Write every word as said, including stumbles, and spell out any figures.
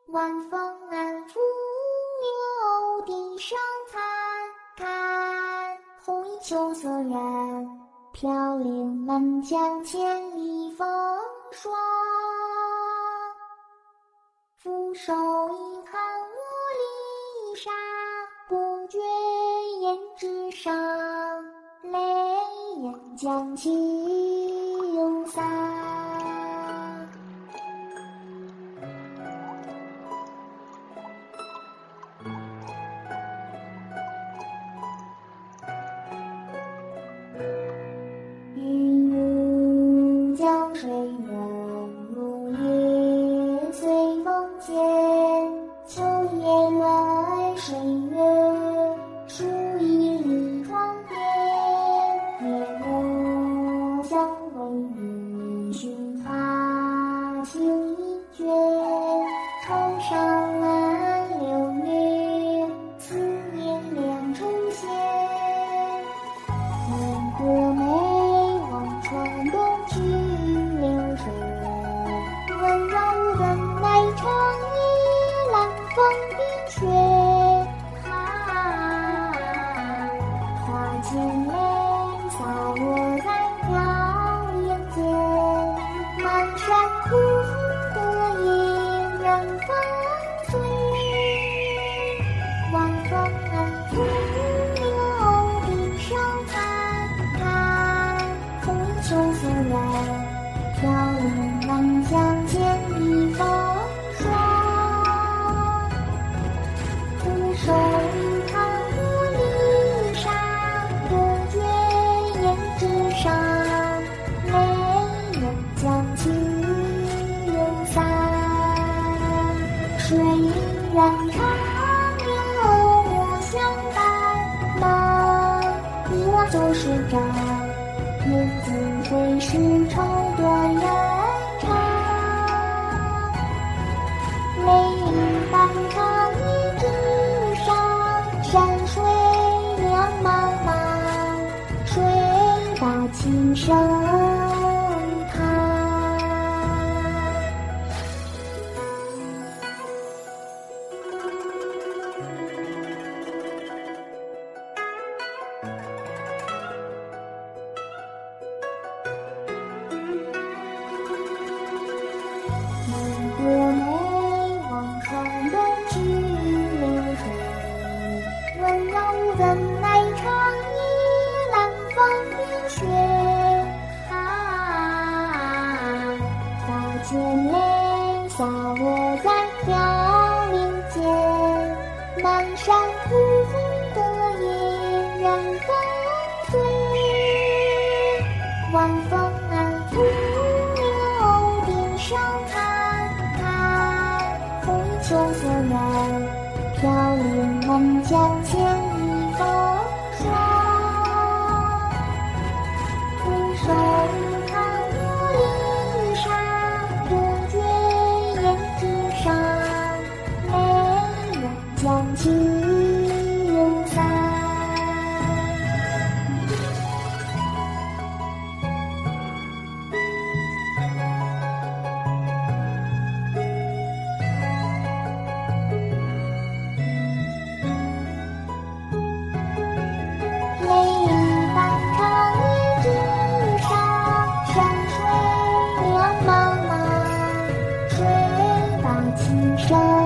晚风安拂柳地上残，看红衣秋色染，飘零满江千里风霜。俯首一看我离沙，不觉胭脂上，泪眼将其永散。云雾江水远，如夜随风间。秋叶乱水月，树一里窗边。夜幕相为雨，寻花情一卷。愁上岸流月，思念两重线。南国梅望穿东去流水，温柔的来长夜，冷风冰雪。啊，花间泪洒落在飘烟间，满山枯红的影人风碎。晚风安拂柳地上残，看红衣秋色染，飘零满江千里风霜。俯首一看我离沙，不觉胭脂上，泪眼将其永散。水染长流我相伴，梦一往旧时展，雁字会是愁断人肠。泪影半长一纸上，山水两茫茫，谁把情深看？南国梅望穿东去流水，温柔的来长夜，冷风冰雪。啊，花间泪洒落在飘零间，满山枯红的影人风碎。晚风安拂柳地上残，看红衣秋色染，飘零满江千里风霜。俯首一看我离沙，不觉胭脂上，泪眼将其永散。泪影半长一纸上，山水两茫茫，谁把情深